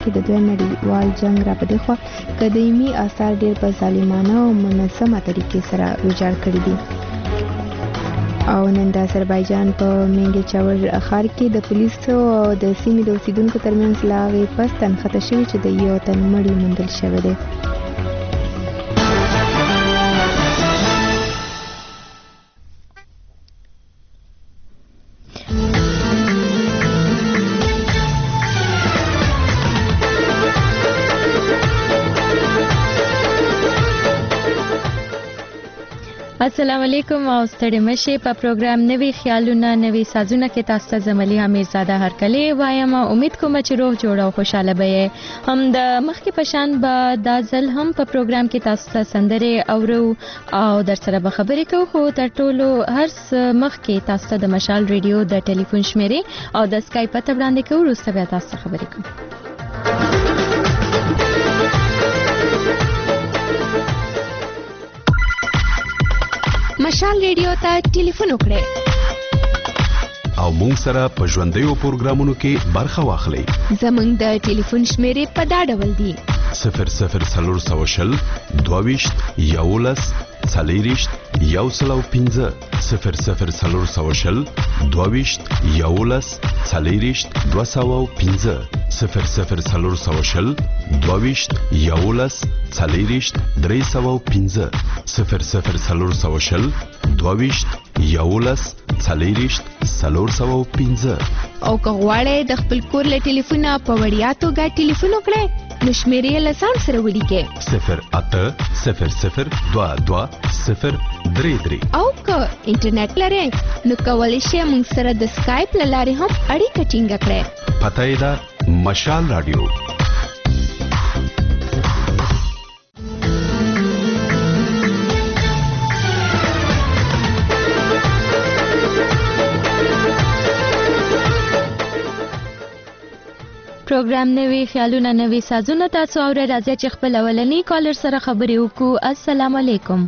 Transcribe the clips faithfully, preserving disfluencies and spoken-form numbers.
کې د دویم نړیوال جنگ را په دغه قدیمي آثار ډیر په ظالمانه او منظمه طریقې سره ویجاړ کړي دي. او نن د آذربایجان په منګي چاور ښار کې د پولیسو او د سیمې د اوسیدونکو ترمنځ لاغې پس تنخته شوي چې د یو تن مړی موندل شوی دی. السلام علیکم او ستړي مشه په پروګرام نوي خیالونه نوي سازونه کې تاسو ته زملي امیرزاده هرکلی وایم. امید کوم چې روح جوړ او خوشاله به هم د مخکې پشان به دا ځل هم په پروګرام کې تاسو ته سندره اورو او در سره به خبرې کوو. خو تر ټولو هر مخکې تاسو ته د مشال ریډیو د ټلیفون شمیرې او د سکایپ پته وړاندې کوو. وروسته بیا تاسو ته خبرې کوو. مشال ریډیو ته ټلیفون وکړئ او مونږ سره په ژوندیو پروګرامونو کې برخه واخلئ. زمونږ د ټلیفون شمیرې په دا ډول دي: صفر صفر څلور سوه شل دوهویشت یولس څلېرویشت یو سل او پنځه صفر صفر څلور سوه شل دوهویشت یولس څلېرویشت دوه سوه او پنځه صفر صفر څلور سوه شل دوهویشت یولس څلېرویشت درې سوه او پنځه صفر صفر څلور سوه شل دوهویشت یولس څلېرویشت څلور سوه او پنځه. او که غواړئ د خپل کور له ټلیفونه په وړیا توګه ټلیفون وکړئ نو شمیرې یې له ځان سره ولیکئ: صفر اته صفر صفر دوه دوه صفر درې درې. او که انټرنیټ لرئ نو کولی شئ موږ سره د سکایپ له لارې هم اړیکه ټینګه کړئ. پته یې ده مشال رادیو. پروګرام نوي خیالونه نوي سازونه تاسو اورئ. راځي چې خپل اولنی کالر سره خبرې وکړو. السلام علیکم.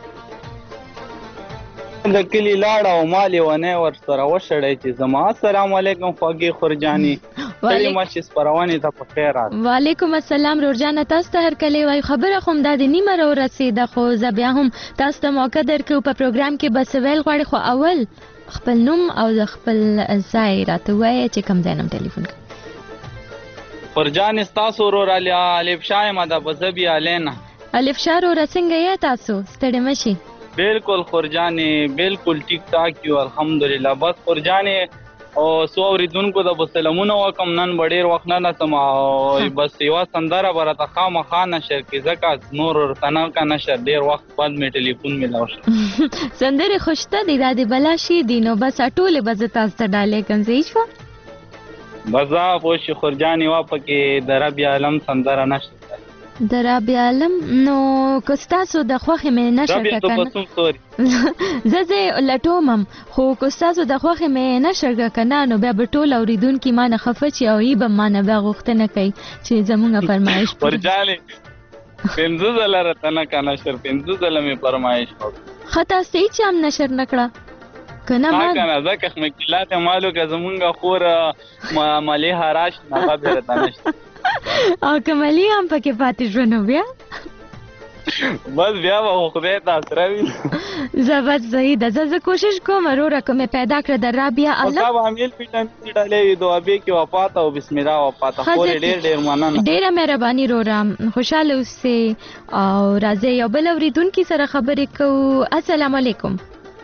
د کلی لاړه او مالې ونه ور سره وشړی چې زما السلام علیکم خوږې خورجاني ټولې ماشي سپرونې ته په خیر راغلی. وعلیکم السلام رورجانه. تاسو ته هرکلی وایو. خبره خو همدا د نیمه راورسېده خو زه بیا هم تاسو ته موقع درکړو په پروګرام کې به څه ویل غواړئ. خو اول خپل نوم او د خپل ځای راته ووایئ چې کوم ځای نه ټلیفون کوئ. خورجان ستاسو ورور الف شاه یم د بزبی الینا. الف شاه ورور څنګه یې تاسو؟ ستړي مشي. بالکل خورجانې بالکل ټیک ټاک یو الحمدلله. بس خورجانې او سو اوریدونکو د سلامونه وکم. نن به ډېر وخت نه نسم او بس یوه سندره به راته خامخا نشر کړي ځکه نور ورته نه که نشر ډېر وخت بعد مې ټلیفون میلاو شو. سندرې خو شته دي دا د بلا شي دي نو بس ټولې به زه تاسو ته ډالۍ کړم. صحیح شوه؟ بزا پوه شي خورجانې وا پکې د رب عالم سندره نشته. د رب عالم نو که ستاسو د خوښې مې نشر که که زه زه لټومم خو که ستاسو د خوښې مې نشر که که نه نو بیا به ټول اورېدونکي ما نه خفه چې او یې به ما نه بیا غوښتنه کوي چې زمونږ فرمایش خورجانې پنځه ځله راته نه که نشر پنځه ځله مې فرمایش وکړه. ښه تاسو ته هېڅ هم نشر نه کړه که نه ما کنه ځکه مکیلات مالو که زمونږ خور مالې حراش نه به راته نشته او که مالې هم پکې پاتې شوه نو بیا بس بیا به خو خدای ته اسره وي. زه بس صحیح ده. زه زه کوشش کوم وروره که مې پیدا کړه د رابیا الله او تا به امیل ویټامین ډالۍ وي دوابې کې وفات او بسم الله وفات. خورې ډېر ډېر مننه. ډېره مهرباني روره. خوشحاله اوسئ او راځئ یو بل اورېدونکي سره خبرې کوو. السلام علیکم.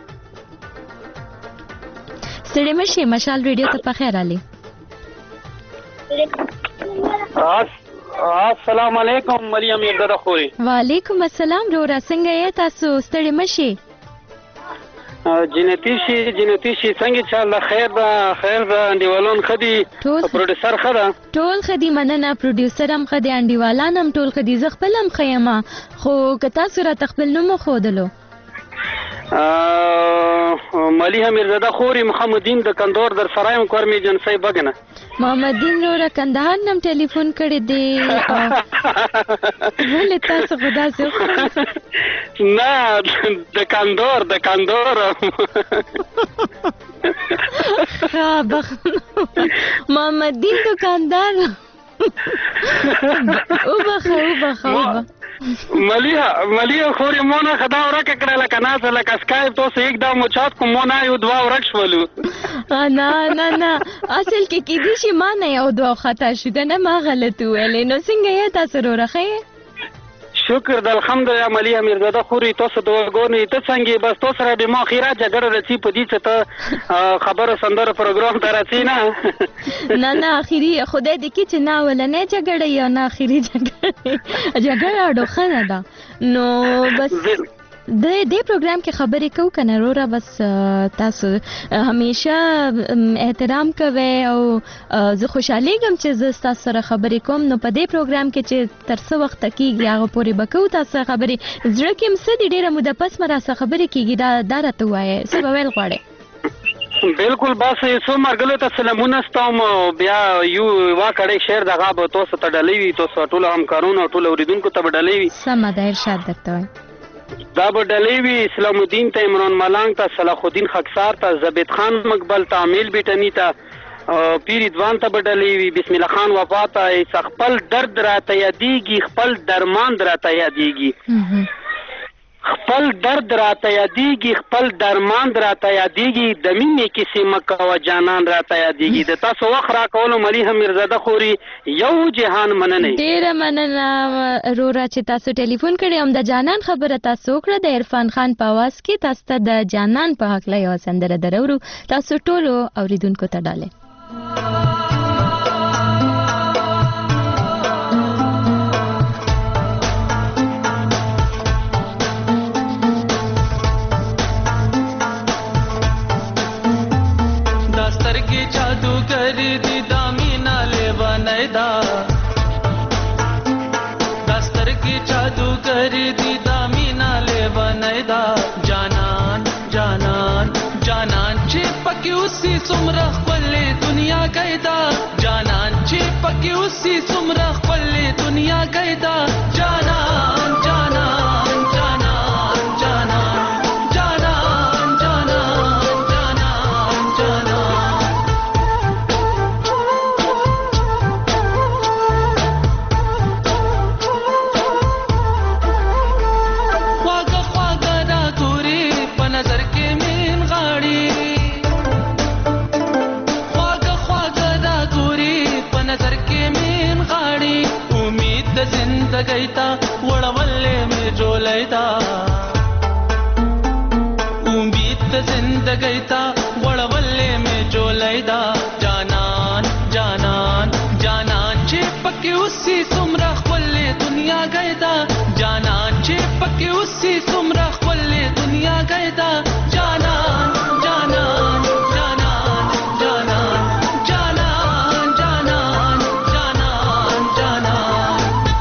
ستړي مشي مشال ریډیو ته په خیر راغلی. السلام علیکم مریم میرزاده خوري. وعلیکم السلام روره څنګه یې تاسو؟ ستړي مشي. جنتی شي جنتی شي څنګه چاله خیر ده خیر ده انډیوالان ښه دي پروډوسر ښه ده ټول ښه دي مننه. پروډوسر هم ښه دی انډیوالان هم ټول ښه دي. زه خپل هم ښه یم خو که تاسو راته خپل نوم وښودلو. ملیحه میرزاده خوري محمدین د کندور در سرایم کورمی جنسي بګنه. محمدین روره کندهار نم ټلیفون کړی دی. ولې تاسو خدا سره نه د کندور د کندور ها بخ محمدین دکاندار او بخه او بخه ملیه ملیه خورې مونه خدا ورکه کړله که نه زه لکه سکایپ تاسو یک دم مو چات کوم مو نه یو دوه ورک شولو نه نه نه اصل کې کېدای شي ما نه یو دوه خطا شو ده نه ما غلط وویلې نو څنګه یې تاسو روغه یې شکر د الحمدلله ملیه میرزاده خوري تاسو دعاګانې ته څنګه بس تاسو سره به ما خیره جګړه رسي په دې چې ته خبره سندره پروګرام ته راځي نه نه نه اخیری خدای دې کې چې نه ولنه جګړه یا نه اخیری جګړه جګړه ډوخه نه ده نو بس د دې پروګرام کې خبرې کوو کنه وروره بس تاسو همیشه احترام کوئ او زه خوشحالیږم چې زه تاسو سره خبرې کوم نو په دې پروګرام کې چې تر څو وخت کېږي هغه پورې به کوو تاسو خبرې زړه کې م څه دي ډېره موده پس مه راسره خبرې کېږي دا دا راته ووایئ څه به ویل غواړئ بالکل بس څو مرګلو ته سلامونه ستوم بیا یو واکړی شعر دغه به تاسو ته ډالۍ وي تاسو ټولو همکارونو او ټولو اورېدونکو ته به ډالۍ وي سمه ده ارشاد درته وایم دا به ډالۍ وي اسلام الدین ته عمران ملنګ ته صلاح الدین خاکسار ته زبید خان مقبل ته امیل بیټنی ته پیر ادوان ته به ډالۍ وي بسم الله خان وفا ته خپل درد راته یادېږي خپل درمان راته یادېږي خپل درد راته یادېږي خپل درمان راته یادېږي د مینې کیسې مه کوه جانان راته یادېږي د تاسو وخت راکولو ملیحه میرزاده خوري یو جهان مننه ډېره مننه وروره چې تاسو ټلیفون کړی هم د جانان خبره تاسو وکړه د عرفان خان په اواز کې تاسو ته د جانان په هکله یوه سندره درورو تاسو ټولو اوریدونکو ته ډالۍ उसी सुमरा खपले दुनिया गैदा जानन ची पकी उसी सुमरा खपले दुनिया गैदा जानन जानन जानन जानन जानन जानन जानन जानन ख्वागा ख्वागा ना दूरी प नजर के मेन गाड़ी जिंदगी ता वड़वल्ले में जोलैदा उम्मीद जिंदगी ता वड़वल्ले में जोलैदा जानन जानन जानन चिपके उसी सुमरा खपले दुनिया गैदा जानन चिपके उसी सुमरा खपले दुनिया गैदा जानन जानन जानन जानन जानन जानन जानन जानन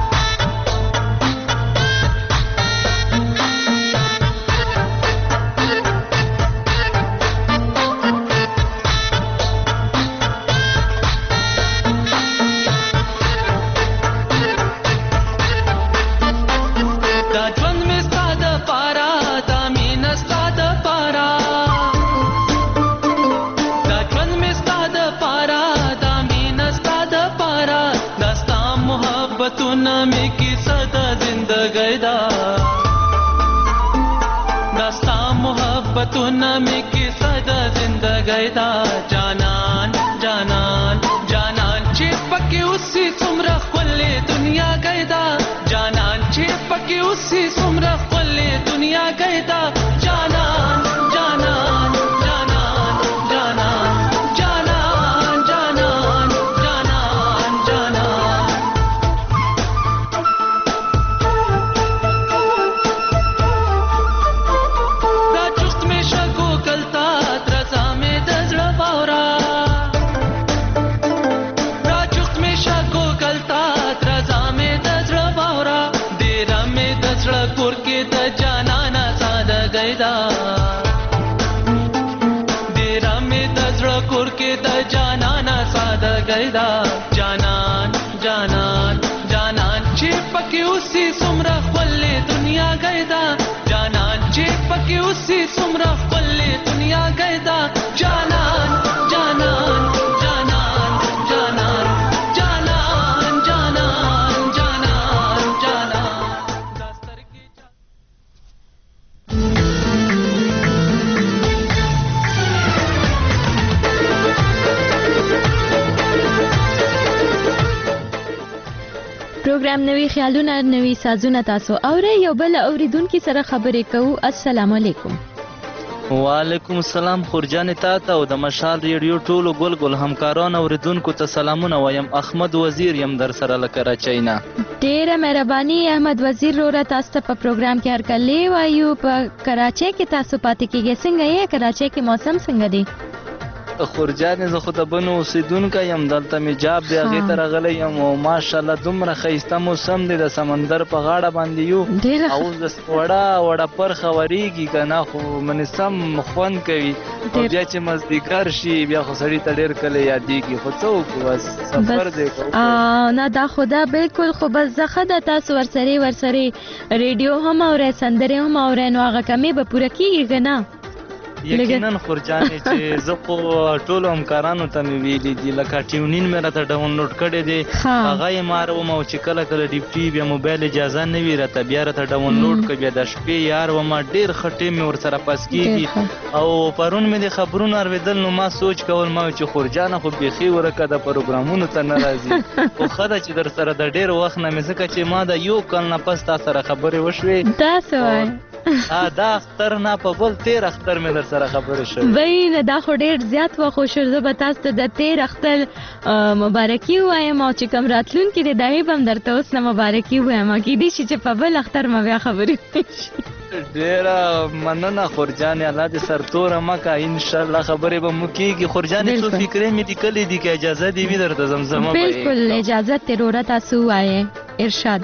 में की सदा जिंदगी दा जानन जानन जानन चिपके उसी सुमरा खपले दुनिया गैदा जानन चिपके उसी सुमरा खपले दुनिया गैदा जानन जानन जानन जानन जानन जानन जानन जानन देरा में दजड़ा कुर के द जानाना सादा गैदा जानन जानन जानन चिपके उसी सुमरा खपले दुनिया गैदा जानन चिपके उसी सुमरा खपले दुनिया गैदा जानन जानन जानन जानन जानन پروګرام نوي خیالونه نوي سازونه تاسو اورئ یو بل اوریدونکو سره خبرې کوو. السلام علیکم. وعلیکم السلام خورجان تا ته او د مشال ریډیو ټولو ګل ګل همکاران اوریدونکو ته سلامونه وایم. احمد وزیر یم در سره له کراچۍ نه. ډیره مهرباني احمد وزیر وروره، تاسو ته په پروګرام کې هرکلی وایو. په کراچۍ کې تاسو پاتې کیږئ، څنګه یې؟ کراچۍ کې موسم څنګه دی؟ خورجان زه خو د بنو اوسیدونکی یم، دلته مې جاب دی هغې ته راغلی یم او ماشاءالله دومره ښایسته موسم دی، د سمندر په غاړه باندې یو او اوس وړه وړه پرخه ورېږي که نه، خو منې سم خوند کوي او بیا چې مازدیګر شي بیا خو سړي ته ډېر کله یادېږي، خو څه وکړو بس سفر دی کوو. نه دا خو دا بالکل خو بس زه ښه ده تاسو ورسرې ورسرې ریډیو هم اورئ، سندرې هم اورئ، نو هغه کمې به پوره کېږي که نه؟ یقینا خورجانې چې زه خو ټولو همکارانو ته مې ویلي دي، لکه ټیونین مې راته ډاونلوډ کړی دی، هغه یې ماروم او چې کله کله ډیپټي بیا موبایل اجازه نه وي راته بیا راته ډاونلوډ کړه، بیا د شپې یار ومه ډېر ښه ټیم مې ورسره پاس کېږي. او پرون مې د خبرونو اورېدل نو ما سوچ کول ما چې خورجانه خو بیخي ورکه د پروګرامونو ته نه راځي، خو ښه ده چې در سره د ډېر وخت نه مې ځکه چې ما د یو کال نه پس تا سره خبرې وشوې. دا څه وایې؟ دا اختر نه په بل تیر اختر مې در سره خبرې شوې. وایي نه دا خو ډېر زیات وخت وشو، زه به تاسو ته د تیر اختر مبارکي ووایم او چې کوم راتلونکي دی د هغې به هم درته اوس نه مبارکي ووایم، کیدای شي چې په بل اختر مو بیا خبرې وشي. ډېره مننه خورجانې، الله دې سرتوره مه کړه، انشاءالله خبرې به مو کېږي. خورجانې څو فکرې مې لیکلې دي که اجازه دې وي درته زمزمه به بالکل اجازت دې وروره تاسو ووایئ. ارشاد.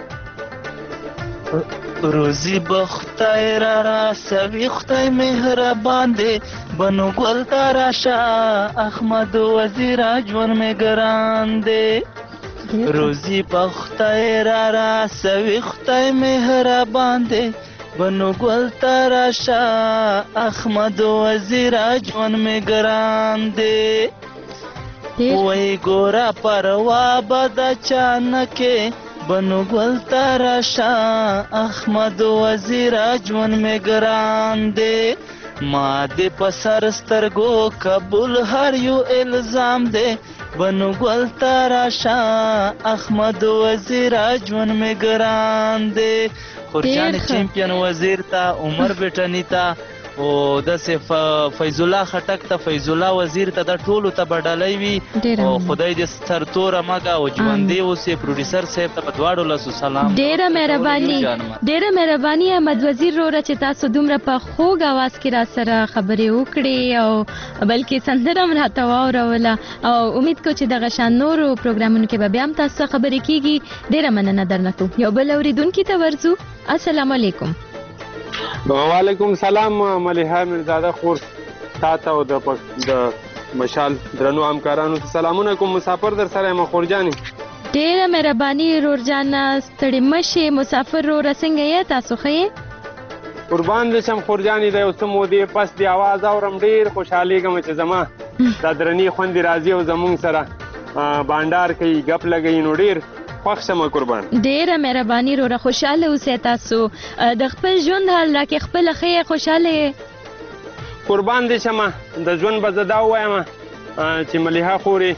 روزی بخته را را سوی خدای مهربان دی، بنو گل تاراشا احمد وزیر جون می گران دی. روزی بخته را را سوی خدای مهربان دی، بنو گل تاراشا احمد وزیر جون می گران دی. وی گورا پروا بدا چانکه بنو گل تاراشا احمد وزیر جون میں گران دے. ما دے پسر سترگو قبول ہر یو الزام دے، بنو گل تاراشا احمد وزیر جون میں گران دے. خورجان چیمپئن وزیر تا عمر بیٹنی تا او داسې فیض الله خټک ته فیض الله وزیر ته د ټولو ته به ډالۍ وي او خدای دې سرتوره مګه او ژوندی اوسې. پروډیوسر صاحب ته په دواړو لاسو سلام. ډېره مهرباني ډېره مهرباني احمد وزیر وروره چې تاسو دومره په خوږ اواز کې را سره خبرې وکړې او بلکې سندره هم راته واوروله او امید کوم چې دغه شان نورو پروګرامونو کې به بیا هم تاسو سره خبرې کېږي. ډېره مننه درنه کوم. یو بل اورېدونکي ته ورځو. السلام علیکم. وعلیکم سلام ملیحه میرزاده خور تا ته او د مشال درنو همکارانو ته سلامونه کوم. مسافر در سره یم خورجانې. ډېره مهرباني رورجانه، ستړې مه شئ. مسافر وروره څنګه یې؟ تاسو ښه یې؟ قربان دې شم خورجانې، د یو څه مودې پس دې اواز اورم ډېر خوشحالېږم چې زما دا درنې خوندې راځي او زمونږ سره بانډار کوي، ګپ لګوي، نو ډېر خوښ شمه قربان. ډېره مهرباني وروره، خوشحاله اوسئ. تاسو د خپل ژوند حال راکړئ، خپله ښه یې، خوشحاله یې؟ قربان دې شمه. د ژوند به زه دا ووایم چې ملیحه خورې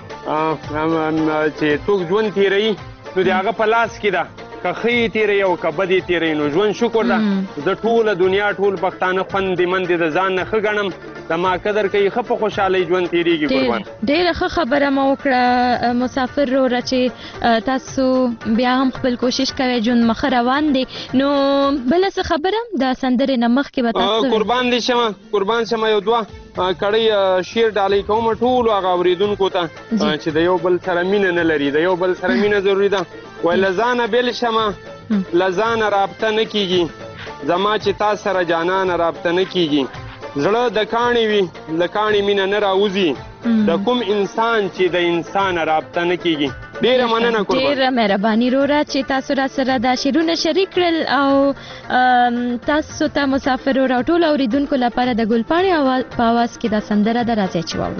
چې څوک ژوند تېروي نو د هغه په لاس کې ده، که ښه یې تېروي او که بد یې تېروي، نو ژوند شکر ده. زه ټوله دنیا ټول پښتانه خوندې مندې د ځان نه ښه ګڼم، زما قدر کوي، ښه په خوشحالۍ ژوند تېرېږي قربان. ډېره ښه خبره مه وکړه مسافر وروره چې تاسو بیا هم خپل کوشش کوئ، ژوند مخه روان دی. نو بله څه خبره د سندرې نه مخکې به تاسو قربان دې شمه قربان شمه یو دوه کړۍ شعر ډالۍ کوم ټولو هغه اورېدونکو ته چې د یو بل سره مینه نه لري، د یو بل سره مینه ضروري ده. وایي له ځانه بېل شمه له ځانه رابطه نه کېږي، زما چې تا سره جانانه رابطه نه کېږي. زړه د کاڼي وي له کاڼي مینه نه راوځي، د کوم انسان چې د انسان رابطه نه کېږي. ډېره مننه قربان. ډېره مهرباني وروره چې تاسو را سره دا شعرونه شریک کړل او تاسو ته مسافر وروره او ټولو اورېدونکو لپاره د ګلپاڼې په اواز کې دا سندره ده، راځئ چې واورو.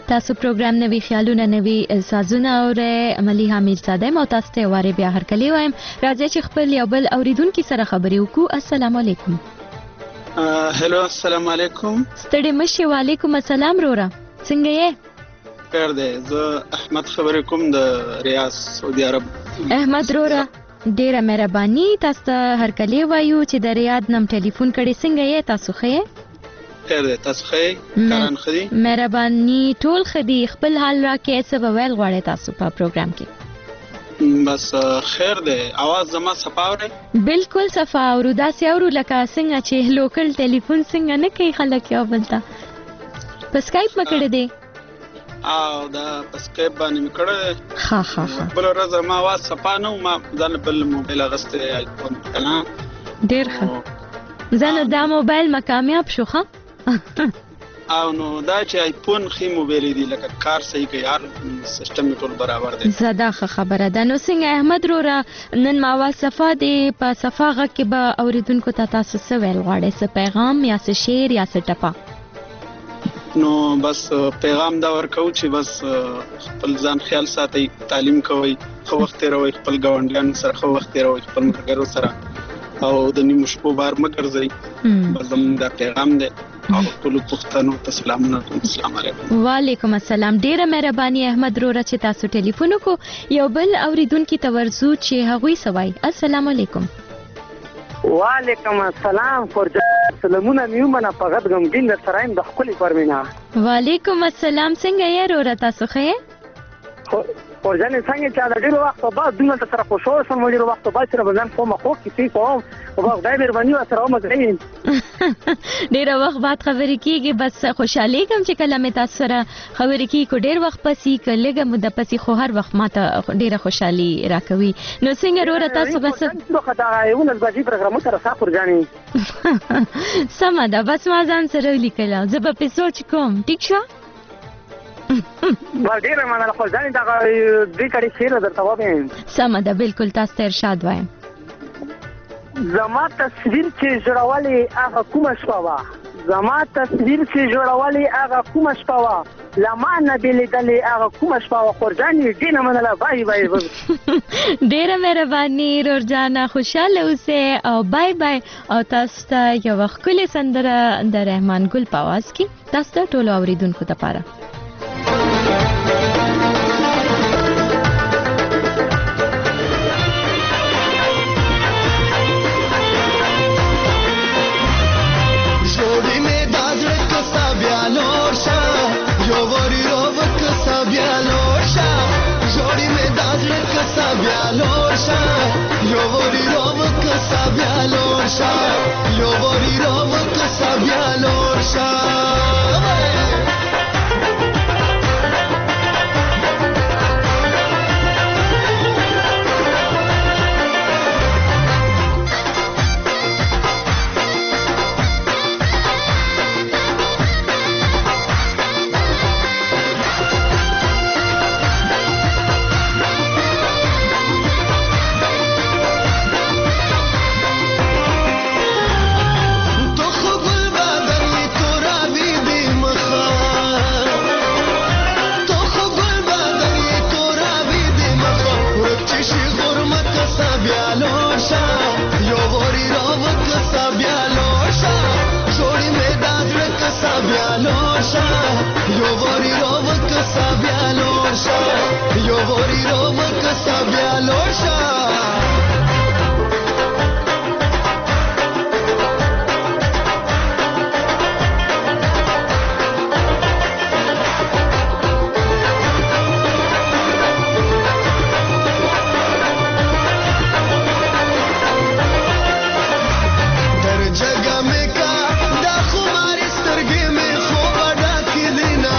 تاسو پروګرام نوي خیالونه نوي سازونه او عملی حامل زاده مو تاسو ته واره بیا هر کلی وایم راځي چې خپل یو بل اوریدونکو سره خبرې وکړو. السلام علیکم. هلو السلام علیکم. ستړي مشه. وعلیکم السلام رورا. څنګه یې؟ خیر دی. زه احمد خبرې کوم د ریاض سعودي عرب. احمد رورا ډیره مهرباني. تاسو ته هر کلی وایو چې د ریاض نم ټلیفون کړي. څنګه یې تاسو ښه؟ خیر دی. تاسو ښه؟ کاران ښه دي؟ مهرباني ټول ښه دي. خپل حال راکې څه به ویل غواړئ تاسو په پروګرام کې؟ بس خیر دی. اواز زما صفا اورئ؟ بالکل صفا اورو. داسې اورو لکه څنګه چې لوکل ټلیفون څنګه نه کوي خلک یو بل ته. په سکایپ مې کړی دی؟ او دا په سکایپ باندې مې کړی دی. ښه ښه ښه. بله ورځ ما اواز صفا نه و، ما ځان بل موبایل اخیستی آیفون کنه. ډېر ښه. زه نو دا موبایل ما کامیاب شو. ښه او نو دا چې آیفون خې موبایل دی لکه کار صحیح کوي، هر سیستم ټول برابر دی. زدا خبره ده. نو څنګه احمد رورا نن ما وا صفا دی په صفا غ کې به اوریدونکو ته تاسو څه ویل غواړئ؟ څه پیغام یا څه شعر یا څه ټپه؟ نو بس پیغام دا ورکو چې بس خپل ځان خیال ساتئ، تعلیم کوئ، ښه وخت تیروئ، خپل ګاونډیانو سره ښه وخت تیروئ، خپل ملګرو سره، او د نیمو شپو بار مه ګرځئ. بس زموږ دا پیغام دی. او ټولو پښتنو ته سلامونه کوم. السلام علیکم. وعلیکم السلام. ډیره مهرباني احمد رورا چې تاسو ټلیفون وکړو. یو بل اوریدونکو ته ورزو چې هغوی سوای. السلام علیکم. وعلیکم السلام. فرجه سلامونه میومنه په غد غمګین در سرایم د خپل پرمینا. وعلیکم السلام. څنګه یې رورا تاسو ښه؟ ورځنی څنګه چې د ډیرو وخت بعد دومره سره خوشاله شوم، ډیرو وخت بعد سره بدن کوم خو کې کوم او خدای مهرباني سره ومګرین. ډیره وخت بعد خبرې کیږي. بس خوشحالي کوم چې کله مې تاسو سره خبرې کیږي. کو ډیر وخت پسې کلهګه مده پسې خو هر وخت ماته ډیره خوشحالي راکوي. نو څنګه رورا تاسو بس نو خدای یو نس بجې پروګرام سره سافر ځاني سم ده. بس ما ځان سره لیکل زه به په سوچ کوم. ټیک شو. ډیره مننه. خو ځان دا دې کړي شعر درته وایم. سم ده. بالکل تاسو ته ارشاد وایم. زما تصویر چې جوړولې هغه کومه شپه وه، زما تصویر چې جوړولې هغه کومه شپه وه، لما نه دې لیدلې هغه کومه شپه وه. خورجانې ډېره مننه. بای بای. ډېره مهرباني رورجانه. خوشحاله اوسئ او بای بای. او تاسو ته یوه ښکلې سندره د رحمان ګل په اواز کې تاسو ته ټولو اوریدونکو دپاره.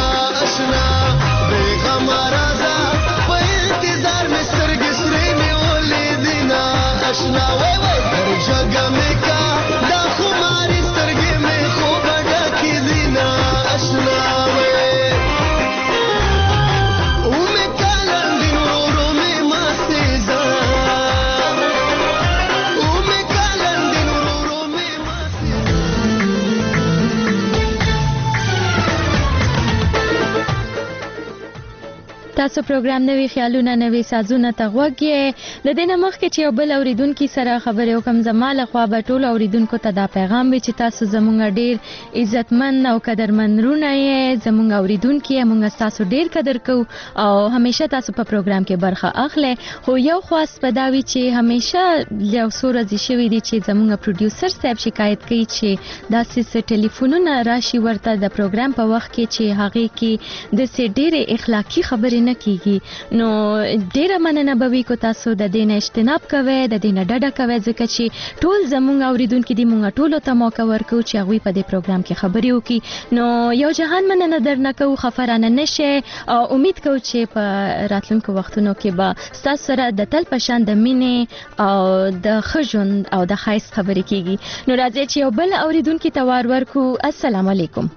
Hamarazah, pe intizar me sărghi srei mi تاسو پروګرام نوي خیالونه نوي سازونه ته غوږ یې د دې نه مخکې چې یو بل اورېدونکي سره خبرې وکړم زما لخوا به ټولو اورېدونکو ته دا پیغام وي چې تاسو زموږ ډېر عزتمن او قدرمن وروڼه یې زموږ اورېدونکي یې موږ ستاسو ډېر قدر کوو او همیشه تاسو په پروګرام کې برخه اخلئ خو یو خواست به دا وي چې همیشه یو څو ورځې شوي دي چې زموږ پروډیوسر صاحب شکایت کوي چې داسې څه ټلیفونونه راشي ورته د پروګرام په وخت کې چې هغې کې داسې ډېرې اخلاقي خبرې نه کیږي نو ډیره مننه به وي کو تاسو د دې نه اجتناب کوئ د دې نه ډډه کوئ ځکه چې ټول زموږ اورېدونکي دي موږ ټولو ته موقع ورکوو چې هغوی په دې پروګرام کې خبرې وکړي نو یو جهان مننه درنه کوو خفه رانه نشئ او امید کوو چې په راتلونکو وختونو کې به ستاسو سره د تل په شان د مینې او د ښه ژوند او د ښایست خبرې کیږي نو راځئ چې یو بل اورېدونکي ته وار ورکړو السلام علیکم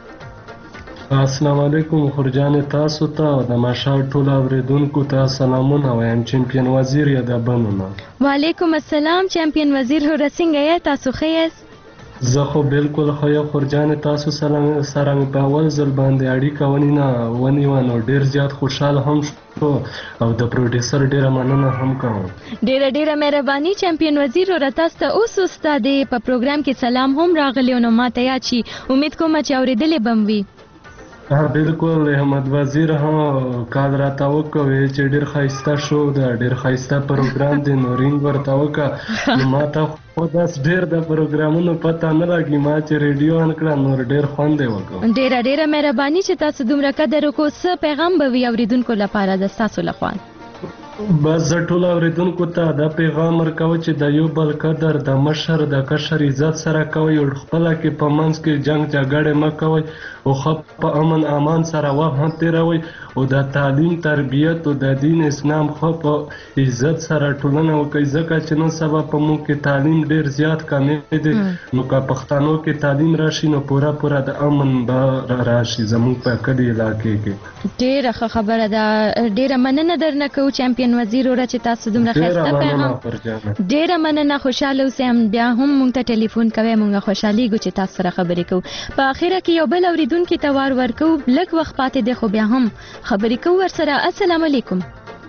السلام علیکم خورجان تاسو ته او د ماشال ټول اوریدونکو ته سلامونه وایم چمپیون وزیر یا د بنونه وعلیکم السلام چمپیون وزیر هو څنګه یې تاسو ښه یاست زه خو بالکل ښه یم خورجان تاسو سره مې په اول ځل باندې اړیکه ونیوه ونیوه نو ډېر زیات خوشحاله هم شو او د پروډیوسر ډېره مننه هم کوم ډېره ډېره مهرباني چمپیون وزیر ورته تاسو ته اوس استاد په پروګرام کې سلام هم راغلی نو ماته یاد شي امید کوم چې اورېدلې به م وي ها بالکل احمد وزیر هم کال راته وکړی چې ډېر ښایسته شو د ډېر ښایسته پروګرام دی نو رینګ ورته وکړه نو ما ته خو داس ډېر د پروګرامونو پته نه لګي ما چې ریډیو آن کړه نور ډېر خوند یې وکړ ډېره ډېره مهرباني چې تاسو دومره قدر وکړو څه پیغام به وي اورېدونکو لپاره د ستاسو لخوا بس زه ټول اورېدونکو ته دا پیغام ورکوم چې د یو بل قدر د مشر د کشر عزت سره کوئ او خپله کې په منځ کې جنګ جګړې مه کوئ او ښه په امن امان سره وخت هم تېروئ او د تعلیم تربیت او د دین اسلام ښه په عزت سره ټولنه وکړئ ځکه چې نن سبا په موږ کې تعلیم ډېر زیات کمی دی نو که پښتنو کې تعلیم راشي نو پوره پوره د امن به راشي زموږ په کلي علاقې کې ډېره ښه خبره ده ډېره مننه درنه کوو چمپیون وزیر وروره چې تاسو دومره ښایسته پیغام ډېره مننه خوشحاله اوسئ بیا هم موږ ته ټلیفون کوئ موږ خوشحالیږو چې تاسو سره خبرې کوو په اخره کې یو بل اورېدونکي ته وار ورکوو لږ وخت پاتې دی خو بیا هم خبرې کوو ورسره السلام علیکم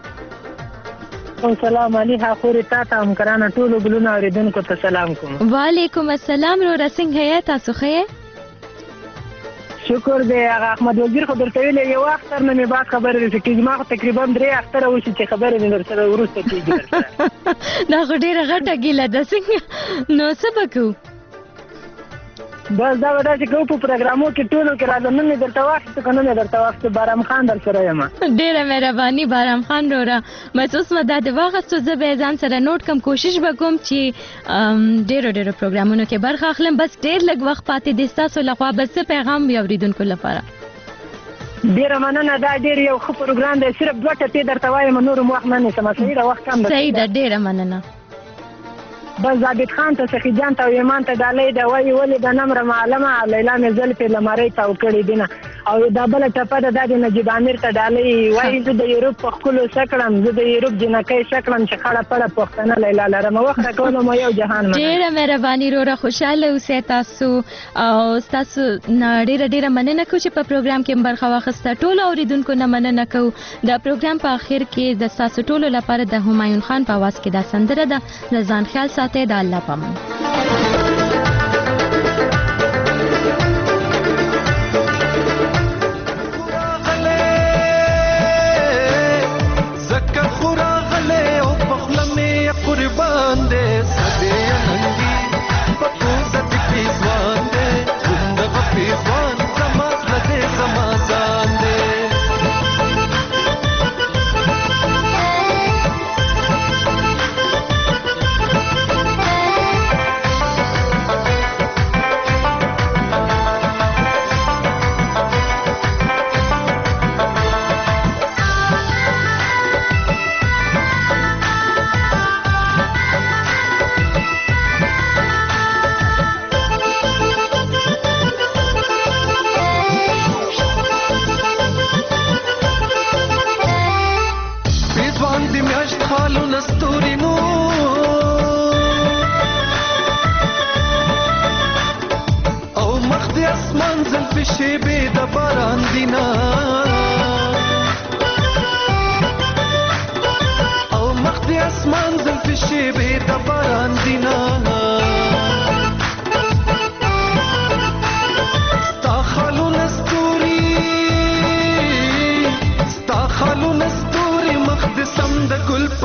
سلام علیکم خورې تا ته همکارانو ټولو ګلونو اورېدونکو ته سلام کوم وعلیکم السلام وروره څنګه یې تاسو ښه یې شکر دی هغه احمد وزیر خو درته ویلې یو اختر نه مې بعد خبرې درته کېږي ما خو تقریبا درې اختره وشي چې خبرې مې درسره وروسته کېږي درسره دا خو ډېره غټه ګیله ده څنګه نو څه به کوو بس دا به داسې کوو په پروګرامو کې ټولو کې راځه نن مې درته واخیستو که نه مې درته واخیستو بارام خان در سره یم ډېره مهرباني بارام خان وروره بس اوس مې دا د واخیستو زه به یې ځان سره نوټ کړم کوشش به کوم چې ډېرو ډېرو پروګرامونو کې برخه اخلم بس ډېر لږ وخت پاتې دی ستاسو لخوا بس څه پیغام وي اورېدونکو لپاره ډېره مننه دا ډېر یو ښه پروګرام دی صرف دوه ټپې درته وایم نور م وخت نه نیسم صحیح ده وخت کم ده صحیح ده ډېره مننه بس ضابط خان ته سخي جان ته او ایمان ته ډالۍ ده وایي ولې د نمره معلمه لیلا مې زلفې له مرۍ تاو کړې دي نه او دا بله ټپه ده دا د نجیب امیر ته ډالۍ وایي زه د یوروپ په ښکلو څه کړم زه د یوروپ جنکۍ څه کړم چې خړه پړه پښتنه لیلا لرم وخت راکولو مو یو جهان مننه ډېره مهرباني وروره خوشحاله اوسئ تاسو او ستاسو نه ډېره ډېره مننه کوو چې په پروګرام کې برخه واخیسته ټولو اورېدونکو نه مننه کوو د پروګرام په اخر کې د ستاسو ټولو لپاره د همایون خان په اواز کې دا سندره ده د ځان خیال ساتئ د الله په امان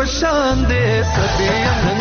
پشان دے سبے